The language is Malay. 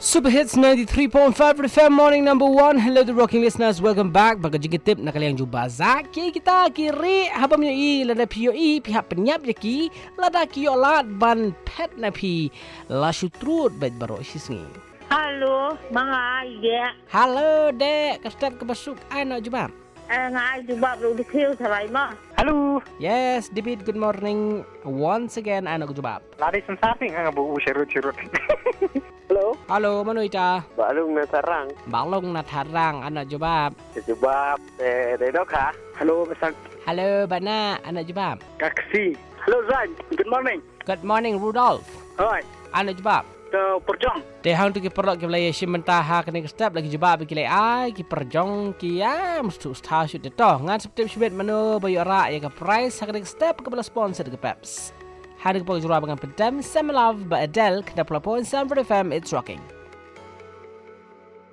Super Hits 93.5 FM Morning number 1. Hello the rocking listeners, welcome back. Bagi jika tip nak kalian jumpa Zaki kita kiri haba menyoi lada POE pihak penyap jaki lada kiolat ban pet napi la syutrut bait baro sisngi. Halo, mga iya. Halo dek, kastat kebasuk ana jumpa. Ngai jumpa belum dikhiu sarai ma. Halo. Yes, David, good morning once again ana jumpa. Lari sensasi ang bu usyarut-syarut. Halo. Halo, mano ita? Balong na sarang. Balong na tarang ana jumpa. Jubab dedok ha. Halo, masak. Halo bana ana jumpa. Kaksi. Halo Zan, good morning. Good morning Rudolph. Hai. Ana jumpa. Ke perjong. Tehang tu ki perok ki belai shimenta ha kena ke step lagi jebab ki lai ai ki perjong ki ya mesti sta shoot de toh ngan step shibet mano bayu ra ya ka price ha kena ke step ke bela sponsor ke peps. Hari ke pagi jura dengan pedam Summer Love by Adele kena pula point 7 FM it's rocking.